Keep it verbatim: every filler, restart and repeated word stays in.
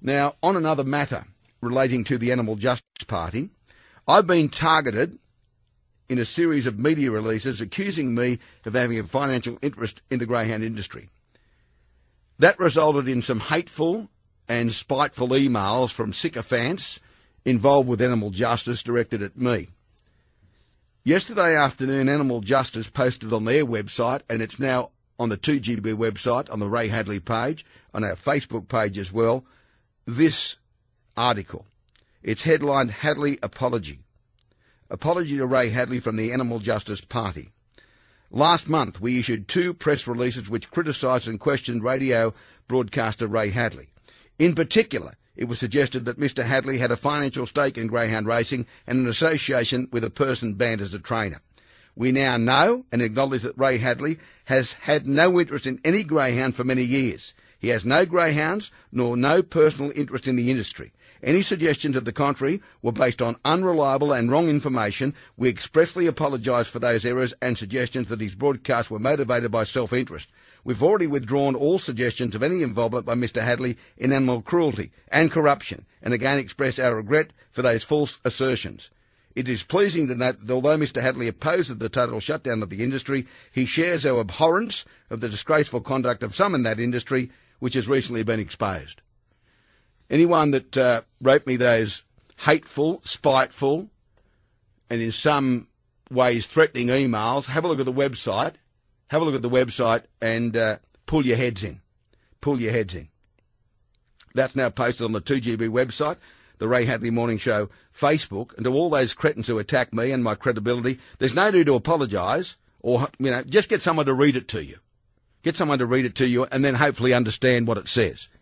Now, on another matter relating to the Animal Justice Party, I've been targeted in a series of media releases accusing me of having a financial interest in the greyhound industry. That resulted in some hateful and spiteful emails from sycophants involved with animal justice directed at me. Yesterday afternoon, Animal Justice posted on their website, and it's now on the two G B website, on the Ray Hadley page, on our Facebook page as well, this article. It's headlined, Hadley Apology. Apology to Ray Hadley from the Animal Justice Party. Last month, we issued two press releases which criticised and questioned radio broadcaster Ray Hadley. In particular, it was suggested that Mister Hadley had a financial stake in greyhound racing and an association with a person banned as a trainer. We now know and acknowledge that Ray Hadley has had no interest in any greyhound for many years. He has no greyhounds nor no personal interest in the industry. Any suggestions to the contrary were based on unreliable and wrong information. We expressly apologise for those errors and suggestions that his broadcasts were motivated by self-interest. We've already withdrawn all suggestions of any involvement by Mister Hadley in animal cruelty and corruption, and again express our regret for those false assertions. It is pleasing to note that although Mister Hadley opposes the total shutdown of the industry, he shares our abhorrence of the disgraceful conduct of some in that industry, which has recently been exposed. Anyone that uh, wrote me those hateful, spiteful, and in some ways threatening emails, have a look at the website. Have a look at the website and uh, pull your heads in. Pull your heads in. That's now posted on the two G B website, the Ray Hadley Morning Show Facebook, and to all those cretins who attack me and my credibility, there's no need to apologise, or, you know, just get someone to read it to you. Get someone to read it to you and then hopefully understand what it says.